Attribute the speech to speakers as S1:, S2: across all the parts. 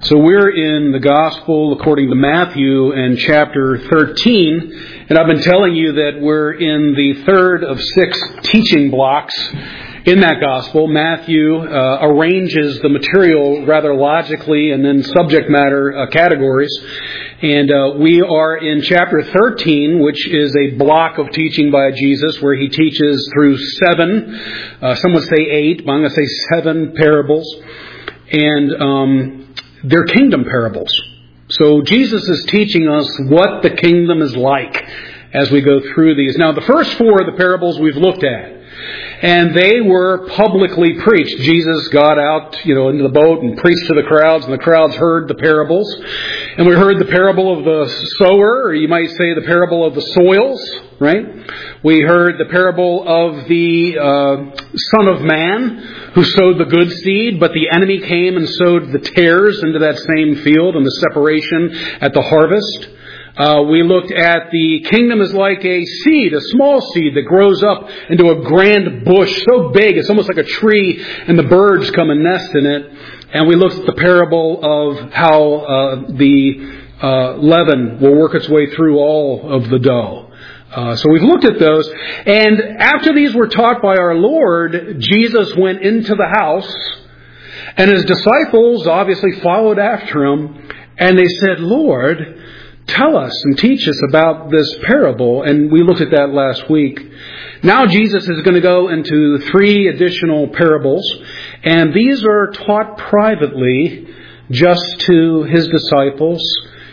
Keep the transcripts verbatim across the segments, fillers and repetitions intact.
S1: So we're in the Gospel according to Matthew and chapter thirteen, and I've been telling you that we're in the third of six teaching blocks in that Gospel. Matthew uh, arranges the material rather logically and in subject matter uh, categories. And uh, we are in chapter thirteen, which is a block of teaching by Jesus where he teaches through seven, uh, some would say eight, but I'm going to say seven parables. And um, they're kingdom parables. So Jesus is teaching us what the kingdom is like as we go through these. Now, the first four of the parables we've looked at. And they were publicly preached. Jesus got out, you know, into the boat and preached to the crowds, and the crowds heard the parables. And we heard the parable of the sower, or you might say the parable of the soils, right? We heard the parable of the uh, Son of Man, who sowed the good seed, but the enemy came and sowed the tares into that same field, and the separation at the harvest. Uh, we looked at the kingdom is like a seed, a small seed that grows up into a grand bush so big it's almost like a tree, and the birds come and nest in it. And we looked at the parable of how uh, the uh, leaven will work its way through all of the dough. Uh, so we've looked at those. And after these were taught by our Lord, Jesus went into the house, and his disciples obviously followed after him, and they said, "Lord, tell us and teach us about this parable." And we looked at that last week. Now Jesus is going to go into three additional parables. And these are taught privately just to his disciples.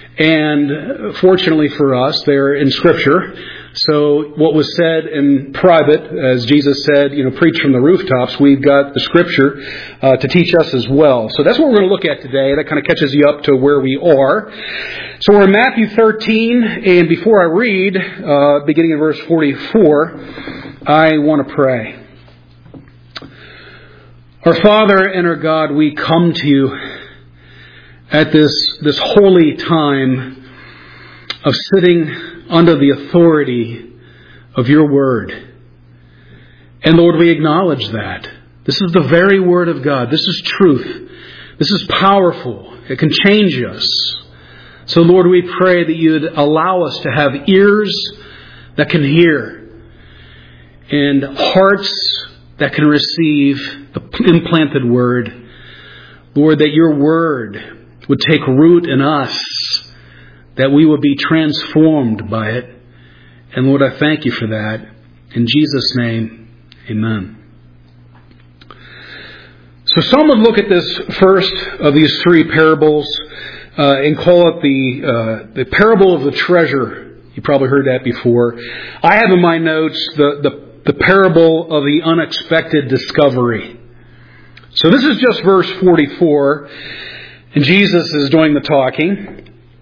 S1: And fortunately for us, they're in Scripture. So what was said in private, as Jesus said, you know, preach from the rooftops, we've got the Scripture uh, to teach us as well. So that's what we're going to look at today. That kind of catches you up to where we are. So we're in Matthew thirteen, and before I read, uh, beginning in verse forty-four, I want to pray. Our Father and our God, we come to you at this, this holy time of sitting under the authority of your word. And Lord, we acknowledge that. This is the very word of God. This is truth. This is powerful. It can change us. So Lord, we pray that you'd allow us to have ears that can hear and hearts that can receive the implanted word. Lord, that your word would take root in us, that we would be transformed by it. And Lord, I thank you for that. In Jesus' name, amen. So some would look at this first of these three parables uh, and call it the uh, the parable of the treasure. You probably heard that before. I have in my notes the, the, the parable of the unexpected discovery. So this is just verse forty-four, and Jesus is doing the talking.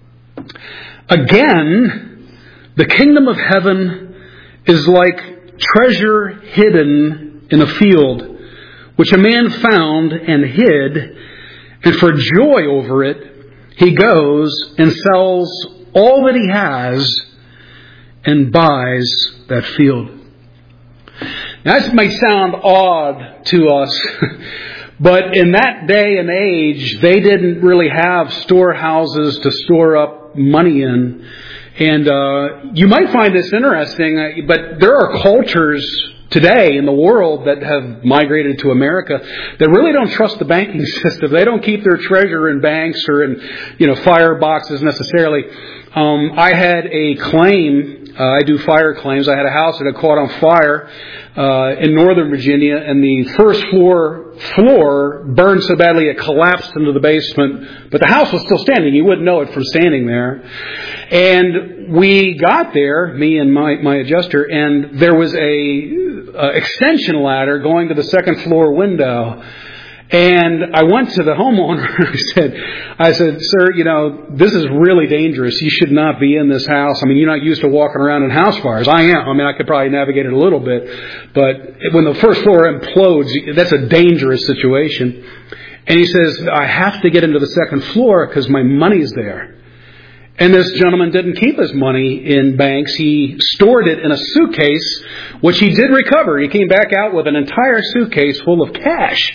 S1: Again, the kingdom of heaven is like treasure hidden in a field, which a man found and hid, and for joy over it, he goes and sells all that he has and buys that field. Now, this may sound odd to us, but in that day and age, they didn't really have storehouses to store up money in. And uh, you might find this interesting, but there are cultures today in the world that have migrated to America that really don't trust the banking system. They don't keep their treasure in banks or in, you know, fire boxes necessarily. Um, I had a claim. Uh, I do fire claims. I had a house that had caught on fire uh, in Northern Virginia, and the first floor floor burned so badly it collapsed into the basement. But the house was still standing. You wouldn't know it from standing there. And we got there, me and my, my adjuster, and there was a, a extension ladder going to the second floor window. And I went to the homeowner and I said, I said, "Sir, you know, this is really dangerous. You should not be in this house. I mean, you're not used to walking around in house fires." I am. I mean, I could probably navigate it a little bit. But when the first floor implodes, that's a dangerous situation. And he says, "I have to get into the second floor because my money's there." And this gentleman didn't keep his money in banks. He stored it in a suitcase, which he did recover. He came back out with an entire suitcase full of cash.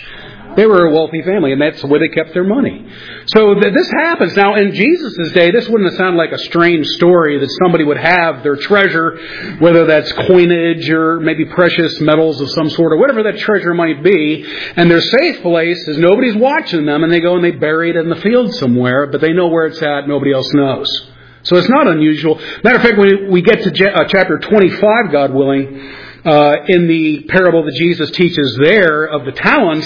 S1: They were a wealthy family, and that's where they kept their money. So th- this happens. Now, in Jesus' day, this wouldn't have sounded like a strange story that somebody would have their treasure, whether that's coinage or maybe precious metals of some sort or whatever that treasure might be, and their safe place is nobody's watching them, and they go and they bury it in the field somewhere, but they know where it's at, nobody else knows. So it's not unusual. Matter of fact, when we get to j- uh, chapter twenty-five, God willing, uh, in the parable that Jesus teaches there of the talents,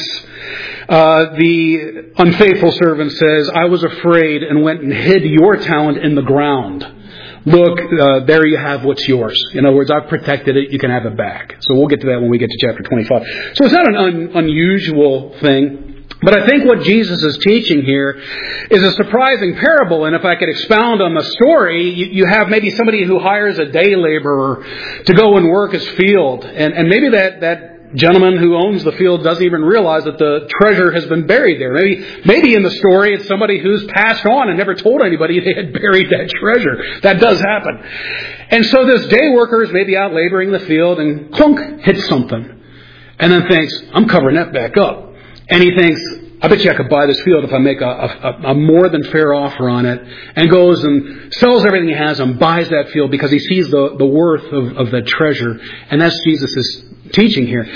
S1: Uh, the unfaithful servant says, I was afraid and went and hid your talent in the ground. Look, uh, there you have what's yours. In other words, I've protected it. You can have it back. So we'll get to that when we get to chapter twenty-five. So it's not an un- unusual thing. But I think what Jesus is teaching here is a surprising parable. And if I could expound on the story, you, you have maybe somebody who hires a day laborer to go and work his field. And, and maybe that, that gentleman who owns the field doesn't even realize that the treasure has been buried there. Maybe, maybe in the story it's somebody who's passed on and never told anybody they had buried that treasure. That does happen. And so this day worker is maybe out laboring the field and clunk, hits something. And then thinks, I'm covering that back up. And he thinks, I bet you I could buy this field if I make a, a, a more than fair offer on it. And goes and sells everything he has and buys that field because he sees the, the worth of, of that treasure. And that's Jesus' teaching here.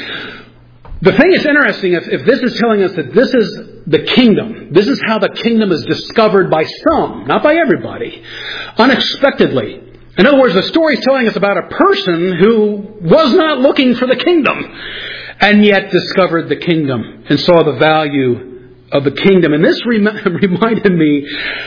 S1: The thing is interesting, if, if this is telling us that this is the kingdom, this is how the kingdom is discovered by some, not by everybody, unexpectedly. In other words, the story is telling us about a person who was not looking for the kingdom and yet discovered the kingdom and saw the value of the kingdom. And this rem- reminded me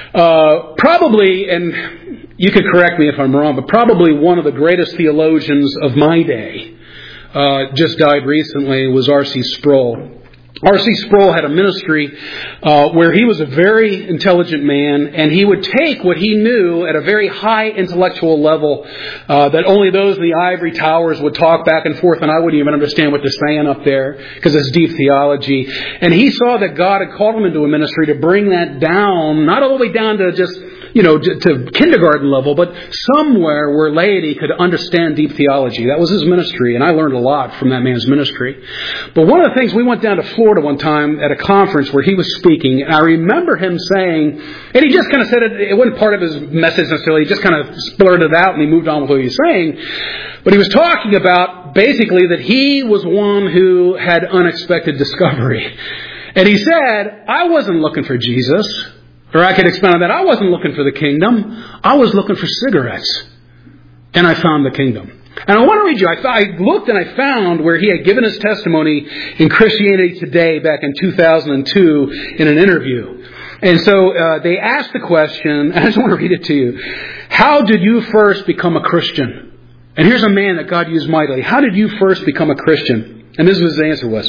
S1: uh, probably, and you could correct me if I'm wrong, but probably one of the greatest theologians of my day, Uh, just died recently, was R C Sproul. R C Sproul had a ministry uh, where he was a very intelligent man, and he would take what he knew at a very high intellectual level uh, that only those in the ivory towers would talk back and forth, and I wouldn't even understand what they're saying up there because it's deep theology. And he saw that God had called him into a ministry to bring that down, not all the way down to just you know, to kindergarten level, but somewhere where laity could understand deep theology. That was his ministry, and I learned a lot from that man's ministry. But one of the things, we went down to Florida one time at a conference where he was speaking, and I remember him saying, and he just kind of said it, it wasn't part of his message necessarily, he just kind of blurted it out and he moved on with what he was saying. But he was talking about basically that he was one who had unexpected discovery. And he said, I wasn't looking for Jesus. Or I could expound on that. I wasn't looking for the kingdom. I was looking for cigarettes. And I found the kingdom. And I want to read you. I, I looked and I found where he had given his testimony in Christianity Today back in two thousand two in an interview. And so uh, they asked the question, and I just want to read it to you. How did you first become a Christian? And here's a man that God used mightily. How did you first become a Christian? And this is what his answer was.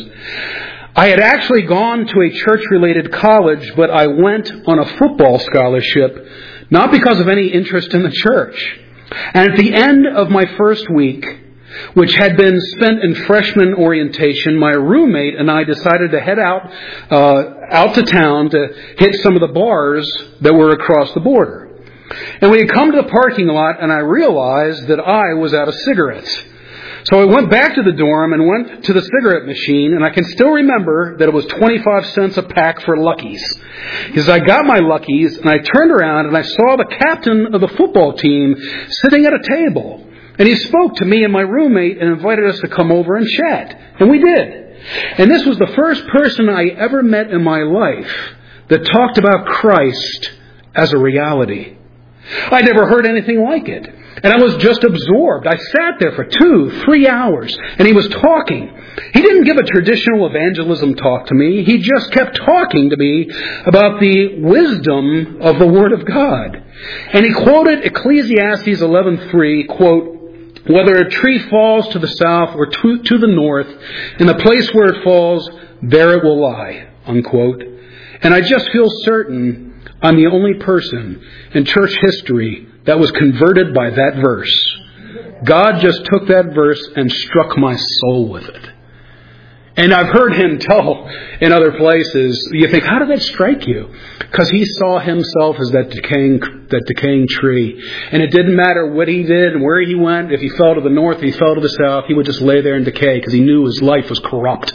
S1: I had actually gone to a church-related college, but I went on a football scholarship, not because of any interest in the church. And at the end of my first week, which had been spent in freshman orientation, my roommate and I decided to head out, uh, out to town to hit some of the bars that were across the border. And we had come to the parking lot, and I realized that I was out of cigarettes. So I went back to the dorm and went to the cigarette machine, and I can still remember that it was twenty-five cents a pack for Luckies. Because I got my Luckies, and I turned around, and I saw the captain of the football team sitting at a table. And he spoke to me and my roommate and invited us to come over and chat. And we did. And this was the first person I ever met in my life that talked about Christ as a reality. I'd never heard anything like it. And I was just absorbed. I sat there for two, three hours, and he was talking. He didn't give a traditional evangelism talk to me. He just kept talking to me about the wisdom of the Word of God. And he quoted Ecclesiastes eleven three, quote, whether a tree falls to the south or to, to the north, in the place where it falls, there it will lie, unquote. And I just feel certain I'm the only person in church history that was converted by that verse. God just took that verse and struck my soul with it. And I've heard him tell in other places, you think, how did that strike you? Because he saw himself as that decaying, that decaying tree. And it didn't matter what he did and where he went. If he fell to the north, if he fell to the south, he would just lay there and decay because he knew his life was corrupt.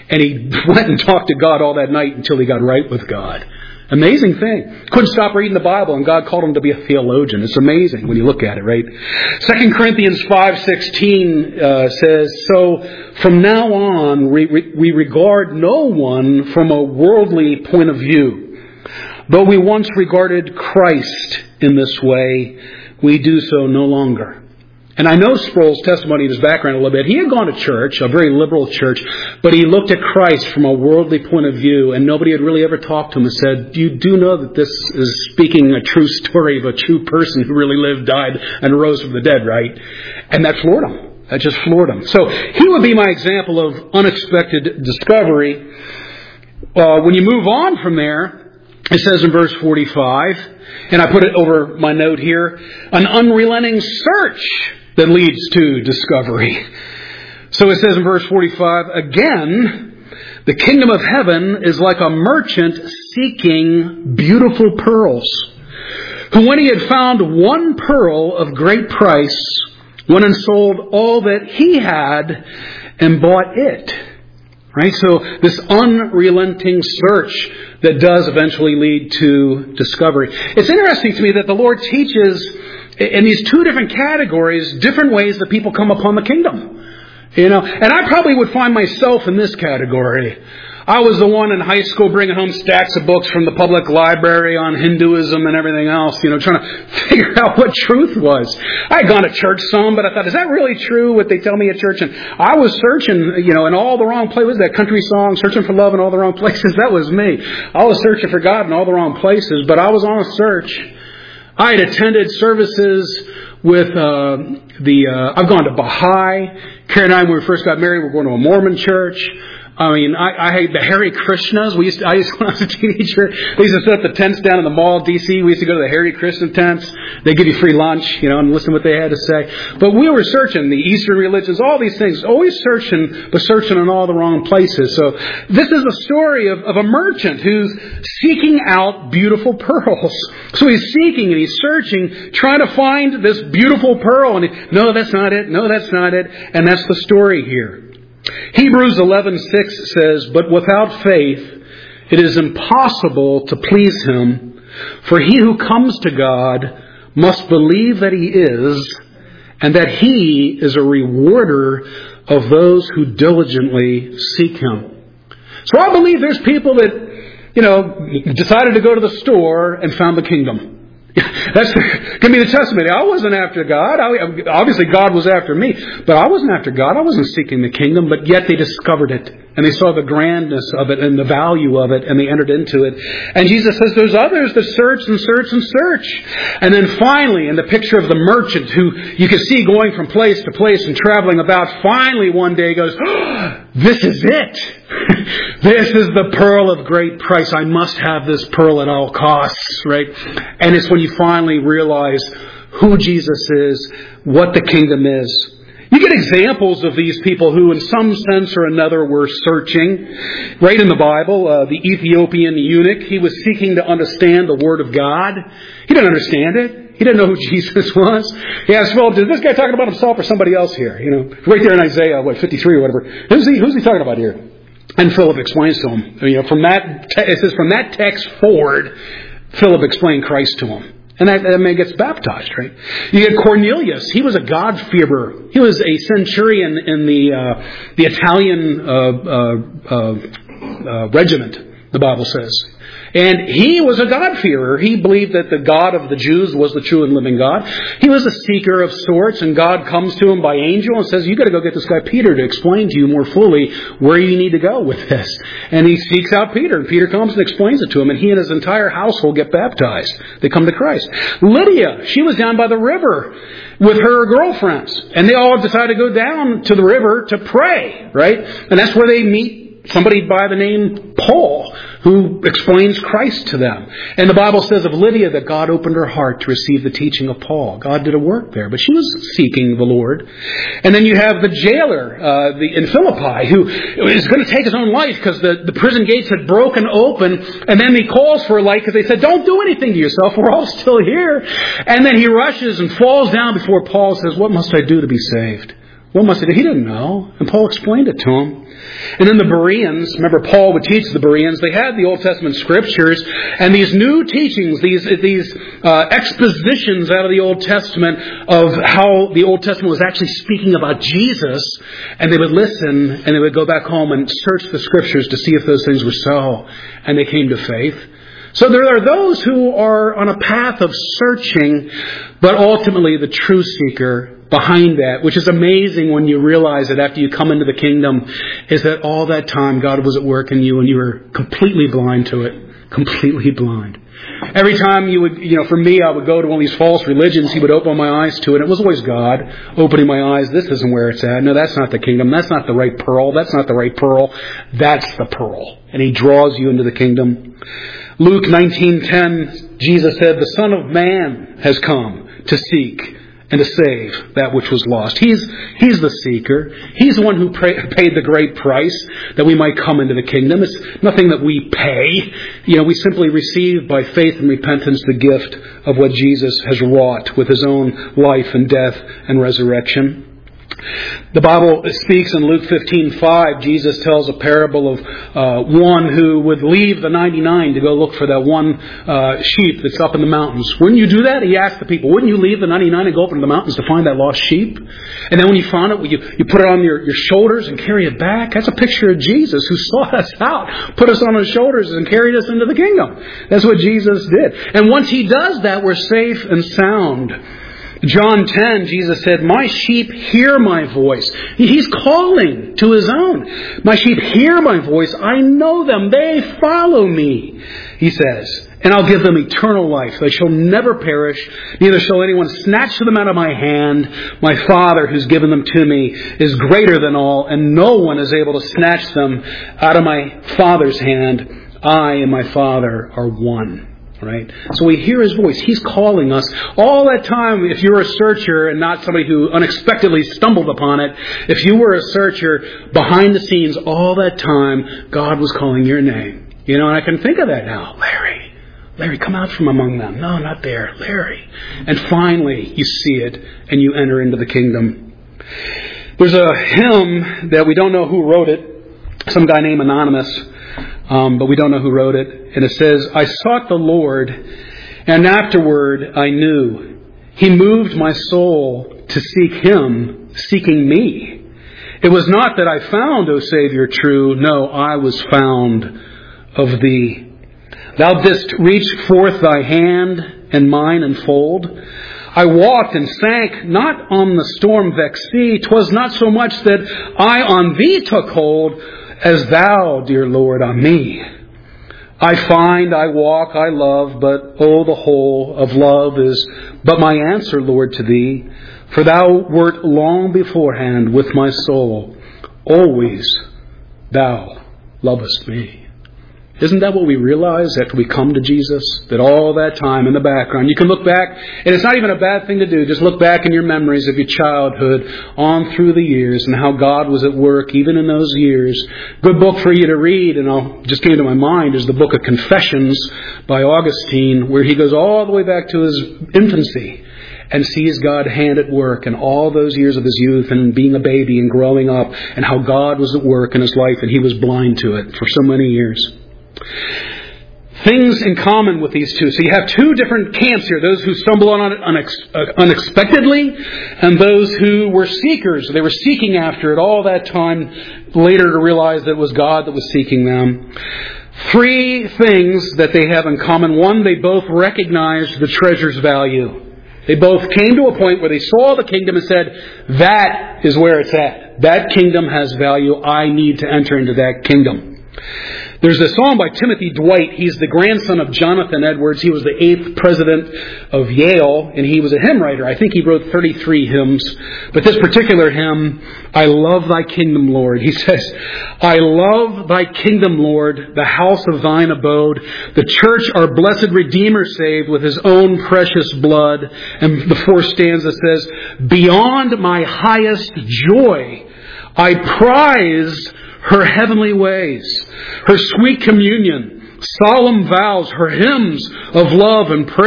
S1: And he went and talked to God all that night until he got right with God. Amazing thing. Couldn't stop reading the Bible, and God called him to be a theologian. It's amazing when you look at it, right? Second Corinthians five sixteen uh, says, "So from now on, we, we regard no one from a worldly point of view. Though we once regarded Christ in this way, we do so no longer." And I know Sproul's testimony in his background a little bit. He had gone to church, a very liberal church, but he looked at Christ from a worldly point of view, and nobody had really ever talked to him and said, "You do know that this is speaking a true story of a true person who really lived, died, and rose from the dead, right?" And that floored him. That just floored him. So he would be my example of unexpected discovery. Uh, when you move on from there, it says in verse forty-five, and I put it over my note here, an unrelenting search that leads to discovery. So it says in verse forty-five, "Again, the kingdom of heaven is like a merchant seeking beautiful pearls, who when he had found one pearl of great price, went and sold all that he had and bought it." Right? So this unrelenting search that does eventually lead to discovery. It's interesting to me that the Lord teaches in these two different categories, different ways that people come upon the kingdom. You know, and I probably would find myself in this category. I was the one in high school bringing home stacks of books from the public library on Hinduism and everything else, you know, trying to figure out what truth was. I had gone to church some, but I thought, is that really true, what they tell me at church? And I was searching, you know, in all the wrong places. Was that country song, Searching for Love in All the Wrong Places? That was me. I was searching for God in all the wrong places, but I was on a search. I had attended services with uh, the, uh, I've gone to Baha'i. Karen and I, when we first got married, we were going to a Mormon church. I mean, I, I hate the Hare Krishnas. We used to, I used to, when I was a teenager, they used to set up the tents down in the mall, D C. We used to go to the Hare Krishna tents. They give you free lunch, you know, and listen to what they had to say. But we were searching the Eastern religions, all these things, always searching, but searching in all the wrong places. So this is a story of, of a merchant who's seeking out beautiful pearls. So he's seeking and he's searching, trying to find this beautiful pearl. And he, no, that's not it. No, that's not it. And that's the story here. Hebrews eleven six says, "But without faith it is impossible to please Him, for he who comes to God must believe that He is, and that He is a rewarder of those who diligently seek Him." So I believe there's people that, you know, decided to go to the store and found the kingdom. That's going to be the testimony. I wasn't after God. I, obviously, God was after me. But I wasn't after God. I wasn't seeking the kingdom. But yet they discovered it. And they saw the grandness of it and the value of it. And they entered into it. And Jesus says there's others that search and search and search. And then finally, in the picture of the merchant who you can see going from place to place and traveling about, finally one day goes, oh, this is it. This is the pearl of great price. I must have this pearl at all costs, right? And it's when you finally realize who Jesus is, what the kingdom is. You get examples of these people who in some sense or another were searching. Right in the Bible, uh, the Ethiopian eunuch, he was seeking to understand the Word of God. He didn't understand it. He didn't know who Jesus was. He asked, well, is this guy talking about himself or somebody else here? You know, right there in Isaiah, what, fifty-three or whatever. Who's he, who's he talking about here? And Philip explains to him. You know, from that, te- it says from that text forward, Philip explained Christ to him. And that, that man gets baptized, right? You get Cornelius. He was a God-fearer. He was a centurion in the uh, the Italian uh, uh, uh, uh, regiment, the Bible says. And he was a God-fearer. He believed that the God of the Jews was the true and living God. He was a seeker of sorts, and God comes to him by angel and says, you got to go get this guy Peter to explain to you more fully where you need to go with this. And he seeks out Peter, and Peter comes and explains it to him, and he and his entire household get baptized. They come to Christ. Lydia, she was down by the river with her girlfriends, and they all decided to go down to the river to pray, right? And that's where they meet somebody by the name Paul, who explains Christ to them. And the Bible says of Lydia that God opened her heart to receive the teaching of Paul. God did a work there, but she was seeking the Lord. And then you have the jailer uh, the, in Philippi, who is going to take his own life because the, the prison gates had broken open. And then he calls for a light because they said, don't do anything to yourself. We're all still here. And then he rushes and falls down before Paul, says, what must I do to be saved? What must he do? He didn't know. And Paul explained it to him. And then the Bereans, remember Paul would teach the Bereans, they had the Old Testament scriptures, and these new teachings, these these uh, expositions out of the Old Testament of how the Old Testament was actually speaking about Jesus, and they would listen, and they would go back home and search the scriptures to see if those things were so, and they came to faith. So there are those who are on a path of searching, but ultimately the true seeker behind that, which is amazing when you realize that after you come into the kingdom, is that all that time God was at work in you and you were completely blind to it. Completely blind. Every time you would, you know, for me, I would go to one of these false religions, He would open my eyes to it. It was always God opening my eyes. This isn't where it's at. No, that's not the kingdom. That's not the right pearl. That's not the right pearl. That's the pearl. And He draws you into the kingdom. Luke nineteen ten, Jesus said, "The Son of Man has come to seek and to save that which was lost." He's He's the seeker. He's the one who pray, paid the great price that we might come into the kingdom. It's nothing that we pay. You know, we simply receive by faith and repentance the gift of what Jesus has wrought with His own life and death and resurrection. The Bible speaks in Luke fifteen five. Jesus tells a parable of uh, one who would leave the ninety-nine to go look for that one uh, sheep that's up in the mountains. Wouldn't you do that? He asked the people, wouldn't you leave the ninety-nine and go up into the mountains to find that lost sheep? And then when you found it, you, you put it on your, your shoulders and carry it back. That's a picture of Jesus who sought us out, put us on His shoulders and carried us into the kingdom. That's what Jesus did. And once He does that, we're safe and sound. John ten, Jesus said, "My sheep hear my voice." He's calling to His own. "My sheep hear my voice. I know them. They follow me," He says. "And I'll give them eternal life. They shall never perish. Neither shall anyone snatch them out of my hand. My Father who's given them to me is greater than all, and no one is able to snatch them out of my Father's hand. I and my Father are one." Right? So we hear His voice. He's calling us. All that time, if you're a searcher and not somebody who unexpectedly stumbled upon it, if you were a searcher behind the scenes, all that time, God was calling your name. You know, and I can think of that now. Larry. Larry, come out from among them. No, not there. Larry. And finally, you see it and you enter into the kingdom. There's a hymn that we don't know who wrote it. Some guy named Anonymous. Um, but we don't know who wrote it. And it says, "I sought the Lord, and afterward I knew. He moved my soul to seek Him, seeking me. It was not that I found, O Savior, true. No, I was found of Thee. Thou didst reach forth Thy hand and mine enfold. I walked and sank not on the storm-vexed sea. 'Twas not so much that I on Thee took hold, as Thou, dear Lord, on me. I find, I walk, I love, but oh, the whole of love is but my answer, Lord, to Thee. For Thou wert long beforehand with my soul. Always Thou lovest me." Isn't that what we realize after we come to Jesus? That all that time in the background, you can look back, and it's not even a bad thing to do. Just look back in your memories of your childhood on through the years and how God was at work even in those years. Good book for you to read, and I'll just came to my mind, is the book of Confessions by Augustine, where he goes all the way back to his infancy and sees God's hand at work in all those years of his youth and being a baby and growing up, and how God was at work in his life and he was blind to it for so many years. Things in common with these two. So you have two different camps here. Those who stumble on it unex- uh, unexpectedly, and those who were seekers. They were seeking after it all that time, later to realize that it was God that was seeking them. Three things that they have in common. One, they both recognized the treasure's value. They both came to a point where they saw the kingdom and said, that is where it's at. That kingdom has value. I need to enter into that kingdom. There's a song by Timothy Dwight. He's the grandson of Jonathan Edwards. He was the eighth president of Yale, and he was a hymn writer. I think he wrote thirty-three hymns. But this particular hymn, "I love Thy kingdom, Lord." He says, "I love Thy kingdom, Lord, the house of Thine abode, the church our blessed Redeemer saved with His own precious blood." And the fourth stanza says, "Beyond my highest joy, I prize her heavenly ways, her sweet communion, solemn vows, her hymns of love and praise.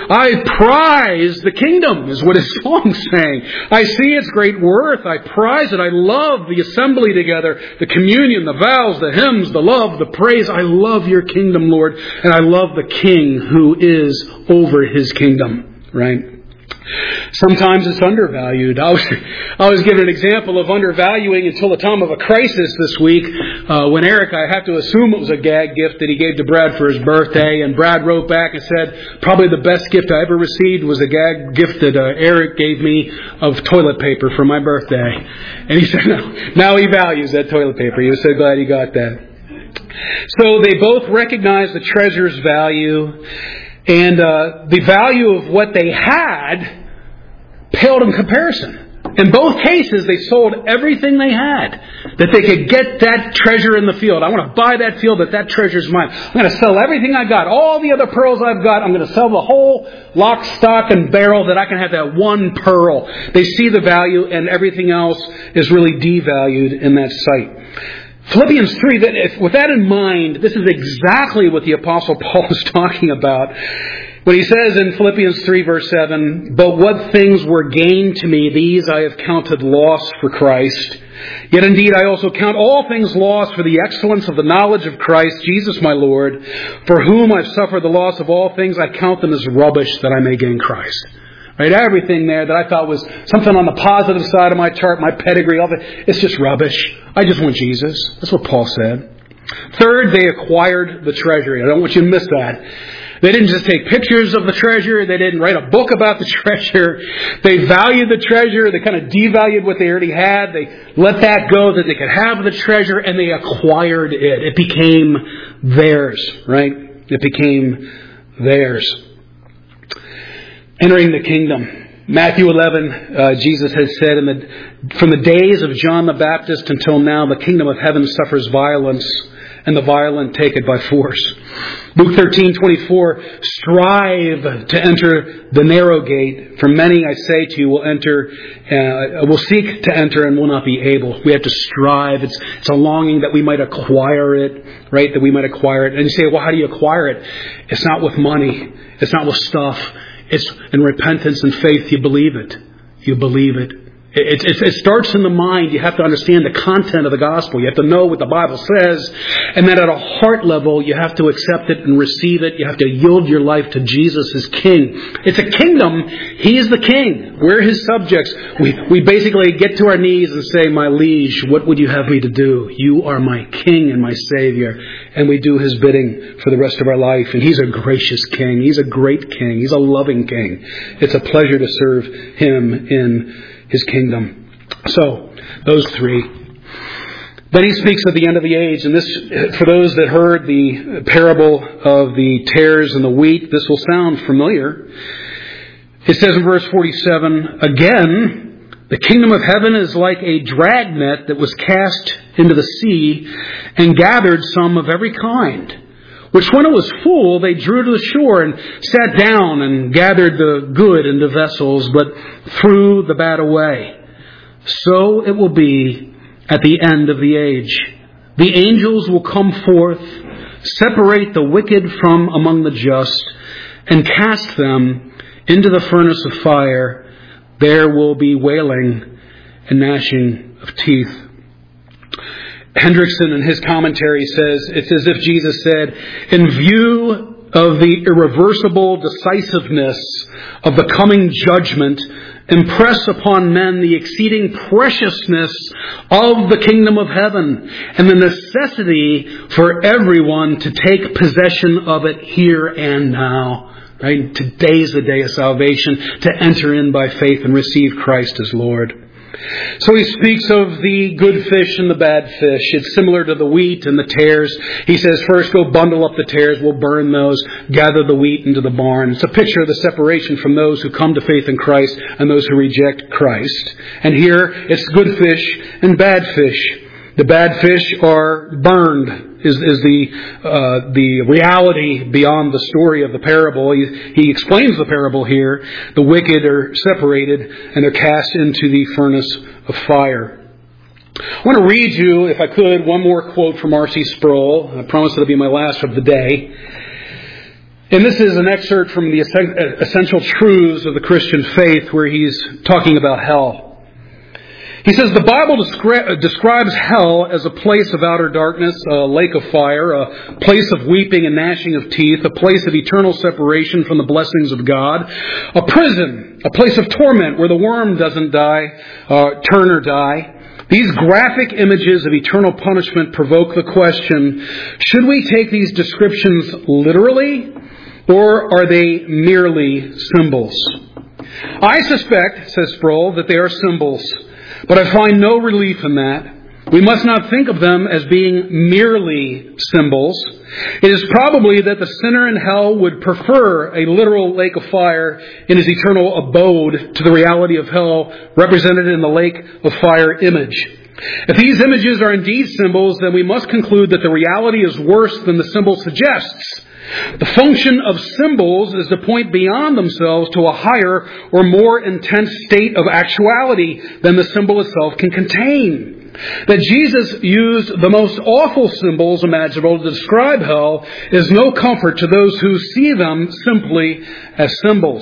S1: I prize the kingdom, is what his song's saying. I see its great worth. I prize it. I love the assembly together, the communion, the vows, the hymns, the love, the praise. I love your kingdom, Lord, and I love the King who is over his kingdom, right? Sometimes it's undervalued. I was, I was given an example of undervaluing until the time of a crisis this week uh, when Eric, I have to assume it was a gag gift that he gave to Brad for his birthday, and Brad wrote back and said, probably the best gift I ever received was a gag gift that uh, Eric gave me of toilet paper for my birthday. And he said, no, now he values that toilet paper. He was so glad he got that. So they both recognize the treasure's value, and uh, the value of what they had paled in comparison. In both cases, they sold everything they had, that they could get that treasure in the field. I want to buy that field, that that treasure's mine. I'm going to sell everything I got. All the other pearls I've got, I'm going to sell the whole lock, stock, and barrel that I can have that one pearl. They see the value, and everything else is really devalued in that sight. Philippians three, that if, with that in mind, this is exactly what the Apostle Paul is talking about when he says in Philippians three, verse seven, "But what things were gain to me, these I have counted loss for Christ. Yet indeed I also count all things lost for the excellence of the knowledge of Christ Jesus my Lord, for whom I've suffered the loss of all things. I count them as rubbish that I may gain Christ." Right, everything there that I thought was something on the positive side of my chart, my pedigree, all that, it's just rubbish. I just want Jesus. That's what Paul said. Third, they acquired the treasury. I don't want you to miss that. They didn't just take pictures of the treasure. They didn't write a book about the treasure. They valued the treasure. They kind of devalued what they already had. They let that go that they could have the treasure, and they acquired it. It became theirs, right? It became theirs. Entering the kingdom. Matthew eleven, uh, Jesus has said, in the, from the days of John the Baptist until now, the kingdom of heaven suffers violence, and the violent take it by force. Luke thirteen twenty-four, strive to enter the narrow gate. For many, I say to you, will enter, uh, will seek to enter and will not be able. We have to strive. It's, it's a longing that we might acquire it, right? That we might acquire it. And you say, well, how do you acquire it? It's not with money. It's not with stuff. It's in repentance and faith. You believe it. You believe it. It, it. it starts in the mind. You have to understand the content of the gospel. You have to know what the Bible says. And then at a heart level, you have to accept it and receive it. You have to yield your life to Jesus as King. It's a kingdom. He is the King. We're His subjects. We, we basically get to our knees and say, my liege, what would you have me to do? You are my King and my Savior. And we do His bidding for the rest of our life. And He's a gracious King. He's a great King. He's a loving King. It's a pleasure to serve Him in His kingdom. So, those three. Then he speaks of the end of the age. And this, for those that heard the parable of the tares and the wheat, this will sound familiar. It says in verse forty-seven, again, the kingdom of heaven is like a dragnet that was cast into the sea and gathered some of every kind, which when it was full, they drew to the shore and sat down and gathered the good into vessels, but threw the bad away. So it will be at the end of the age. The angels will come forth, separate the wicked from among the just, and cast them into the furnace of fire. There will be wailing and gnashing of teeth. Hendrickson in his commentary says, it's as if Jesus said, in view of the irreversible decisiveness of the coming judgment, impress upon men the exceeding preciousness of the kingdom of heaven and the necessity for everyone to take possession of it here and now. Right? Today is the day of salvation, to enter in by faith and receive Christ as Lord. So he speaks of the good fish and the bad fish. It's similar to the wheat and the tares. He says, first go bundle up the tares, we'll burn those, gather the wheat into the barn. It's a picture of the separation from those who come to faith in Christ and those who reject Christ. And here it's good fish and bad fish. The bad fish are burned, is, is the uh, the reality beyond the story of the parable. He, he explains the parable here. The wicked are separated and they're cast into the furnace of fire. I want to read you, if I could, one more quote from R C Sproul. I promise it'll be my last of the day. And this is an excerpt from the Essential Truths of the Christian Faith, where he's talking about hell. He says, the Bible descri- describes hell as a place of outer darkness, a lake of fire, a place of weeping and gnashing of teeth, a place of eternal separation from the blessings of God, a prison, a place of torment where the worm doesn't die, uh, turn or die. These graphic images of eternal punishment provoke the question, should we take these descriptions literally, or are they merely symbols? I suspect, says Sproul, that they are symbols. But I find no relief in that. We must not think of them as being merely symbols. It is probably that the sinner in hell would prefer a literal lake of fire in his eternal abode to the reality of hell represented in the lake of fire image. If these images are indeed symbols, then we must conclude that the reality is worse than the symbol suggests. The function of symbols is to point beyond themselves to a higher or more intense state of actuality than the symbol itself can contain. That Jesus used the most awful symbols imaginable to describe hell is no comfort to those who see them simply as symbols.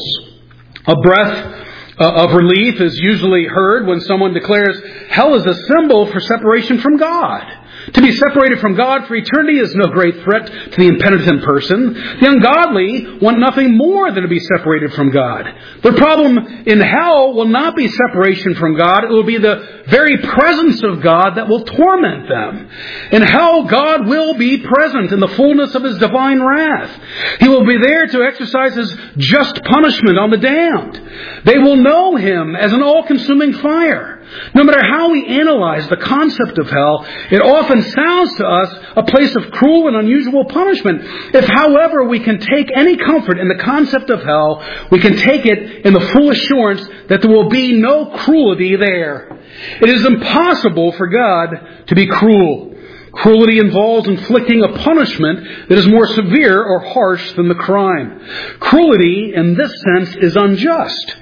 S1: A breath of relief is usually heard when someone declares hell is a symbol for separation from God. To be separated from God for eternity is no great threat to the impenitent person. The ungodly want nothing more than to be separated from God. The problem in hell will not be separation from God. It will be the very presence of God that will torment them. In hell, God will be present in the fullness of His divine wrath. He will be there to exercise His just punishment on the damned. They will know Him as an all-consuming fire. No matter how we analyze the concept of hell, it often sounds to us a place of cruel and unusual punishment. If, however, we can take any comfort in the concept of hell, we can take it in the full assurance that there will be no cruelty there. It is impossible for God to be cruel. Cruelty involves inflicting a punishment that is more severe or harsh than the crime. Cruelty, in this sense, is unjust.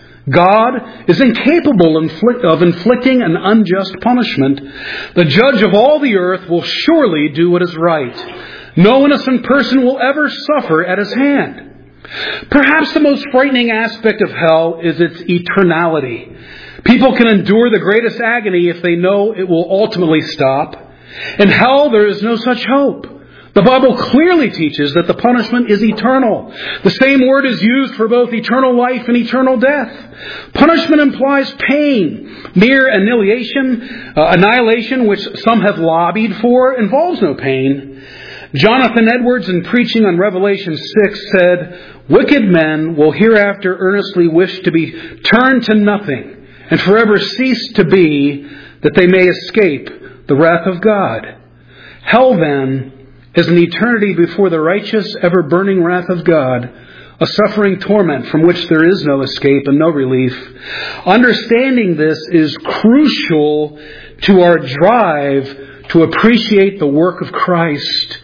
S1: God is incapable of inflicting an unjust punishment. The judge of all the earth will surely do what is right. No innocent person will ever suffer at His hand. Perhaps the most frightening aspect of hell is its eternality. People can endure the greatest agony if they know it will ultimately stop. In hell, there is no such hope. The Bible clearly teaches that the punishment is eternal. The same word is used for both eternal life and eternal death. Punishment implies pain. Mere annihilation, uh, annihilation, which some have lobbied for, involves no pain. Jonathan Edwards, in preaching on Revelation six, said, "Wicked men will hereafter earnestly wish to be turned to nothing and forever cease to be, that they may escape the wrath of God." Hell, then, is an eternity before the righteous, ever-burning wrath of God, a suffering torment from which there is no escape and no relief. Understanding this is crucial to our drive to appreciate the work of Christ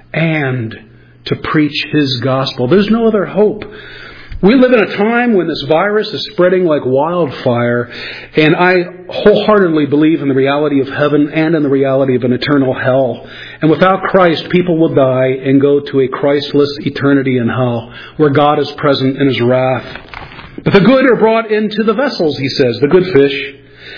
S1: and to preach His gospel. There's no other hope. We live in a time when this virus is spreading like wildfire, and I wholeheartedly believe in the reality of heaven and in the reality of an eternal hell. And without Christ, people will die and go to a Christless eternity in hell, where God is present in His wrath. But the good are brought into the vessels, He says, the good fish.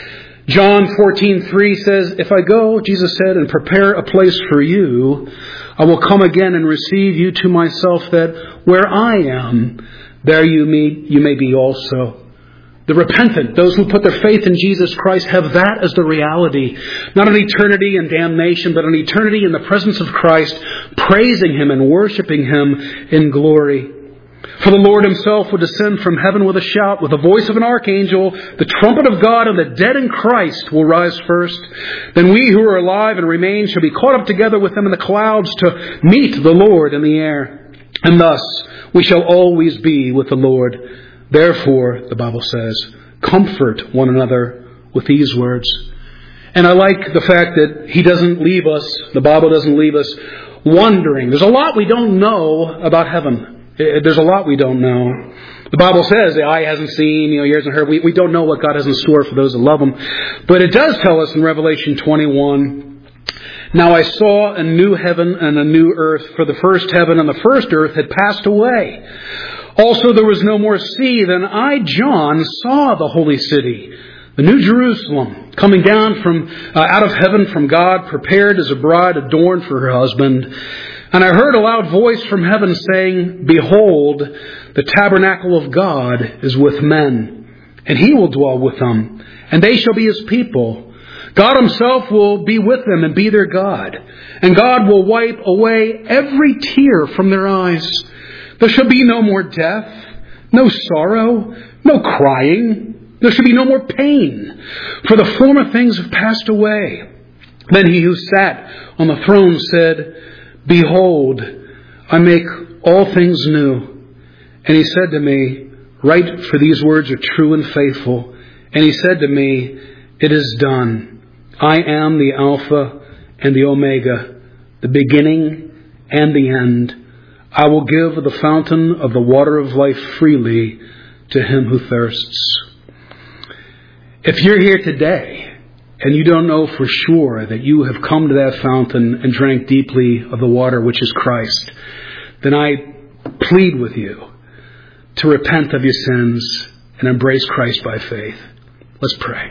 S1: John fourteen three says, "If I go," Jesus said, "and prepare a place for you, I will come again and receive you to myself, that where I am, there you may, you may be also." The repentant, those who put their faith in Jesus Christ, have that as the reality. Not an eternity in damnation, but an eternity in the presence of Christ, praising Him and worshiping Him in glory. For the Lord Himself will descend from heaven with a shout, with the voice of an archangel, the trumpet of God, and the dead in Christ will rise first. Then we who are alive and remain shall be caught up together with them in the clouds to meet the Lord in the air. And thus we shall always be with the Lord. Therefore, the Bible says, comfort one another with these words. And I like the fact that He doesn't leave us, the Bible doesn't leave us wondering. There's a lot we don't know about heaven. There's a lot we don't know. The Bible says the eye hasn't seen, you know, ears haven't heard. We, we don't know what God has in store for those that love Him. But it does tell us in Revelation twenty-one Now I saw a new heaven and a new earth, for the first heaven and the first earth had passed away. Also there was no more sea. Then I, John, saw the holy city, the new Jerusalem, coming down from uh, out of heaven from God, prepared as a bride adorned for her husband. And I heard a loud voice from heaven saying, Behold, the tabernacle of God is with men, and he will dwell with them, and they shall be his people. God himself will be with them and be their God. And God will wipe away every tear from their eyes. There shall be no more death, no sorrow, no crying. There shall be no more pain, for the former things have passed away. Then he who sat on the throne said, Behold, I make all things new. And he said to me, Write, for these words are true and faithful. And he said to me, It is done. I am the Alpha and the Omega, the beginning and the end. I will give the fountain of the water of life freely to him who thirsts. If you're here today and you don't know for sure that you have come to that fountain and drank deeply of the water which is Christ, then I plead with you to repent of your sins and embrace Christ by faith. Let's pray.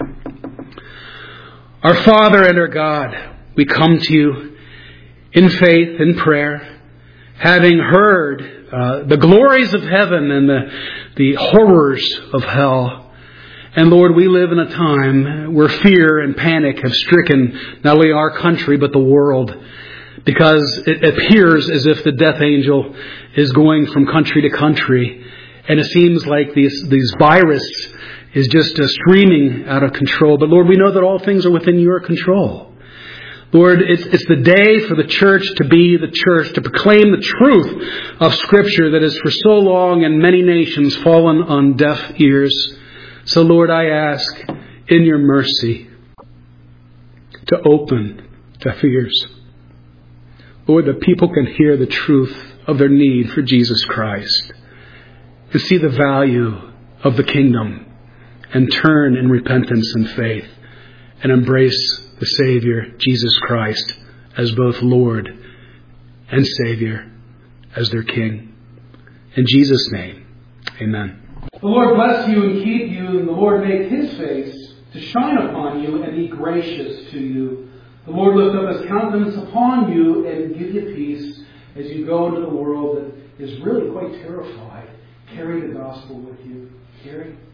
S1: Our Father and our God, we come to you in faith, in prayer, having heard uh, the glories of heaven and the, the horrors of hell. And Lord, we live in a time where fear and panic have stricken not only our country, but the world, because it appears as if the death angel is going from country to country. And it seems like these, these virus is just uh, streaming out of control. But Lord, we know that all things are within your control. Lord, it's, it's the day for the church to be the church, to proclaim the truth of Scripture that has for so long in many nations fallen on deaf ears. So Lord, I ask in your mercy to open deaf ears. Lord, that people can hear the truth of their need for Jesus Christ and see the value of the kingdom and turn in repentance and faith and embrace the Savior, Jesus Christ, as both Lord and Savior, as their King. In Jesus' name, amen. The Lord bless you and keep you, and the Lord make his face to shine upon you and be gracious to you. The Lord lift up his countenance upon you and give you peace as you go into the world that is really quite terrified. Carry the gospel with you. Carry.